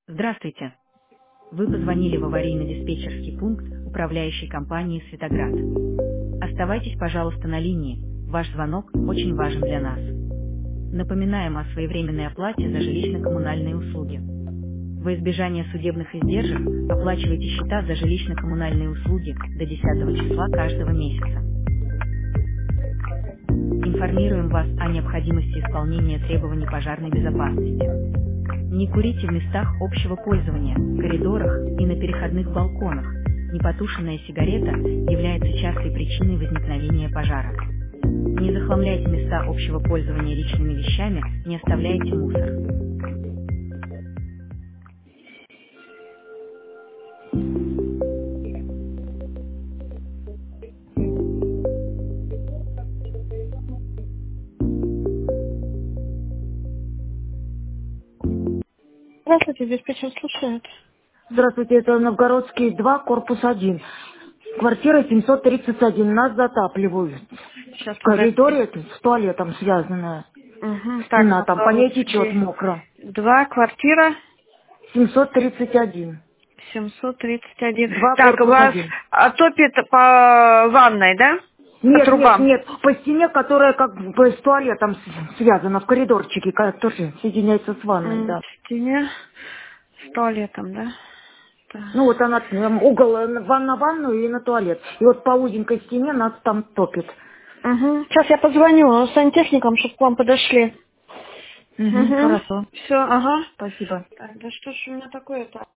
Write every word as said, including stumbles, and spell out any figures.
Здравствуйте. Вы позвонили в аварийно-диспетчерский пункт управляющей компании «Светоград». Оставайтесь, пожалуйста, на линии. Ваш звонок очень важен для нас. Напоминаем о своевременной оплате за жилищно-коммунальные услуги. Во избежание судебных издержек оплачивайте счета за жилищно-коммунальные услуги до десятого числа каждого месяца. Информируем вас о необходимости исполнения требований пожарной безопасности. Не курите в местах общего пользования, коридорах и на переходных балконах. Непотушенная сигарета является частой причиной возникновения пожара. Не захламляйте места общего пользования личными вещами, не оставляйте мусор. Здравствуйте, диспетчер слушает. Здравствуйте, это Новгородский два, корпус один. Квартира семьсот тридцать один. Нас затапливают. Сейчас, В подождите. коридоре это с туалетом связанная. Угу. Так, Стена там, по ней течет Новгородский. мокро. Два, квартира семьсот тридцать один. семьсот тридцать один. Два, Так, у корпус вас один. а, топит по ванной, да? По Нет, нет, трубам. нет. По стене, которая как бы с туалетом с- связана, в коридорчике, который соединяется с ванной, М, да. В стене с туалетом, да? Так. Ну вот она, там, угол э, на ван- на ванную и на туалет. И вот по узенькой стене нас там топит. Угу. Сейчас я позвоню сантехникам, чтобы к вам подошли. Угу, Угу. хорошо. Все, ага. Спасибо. Так, да что ж у меня такое-то?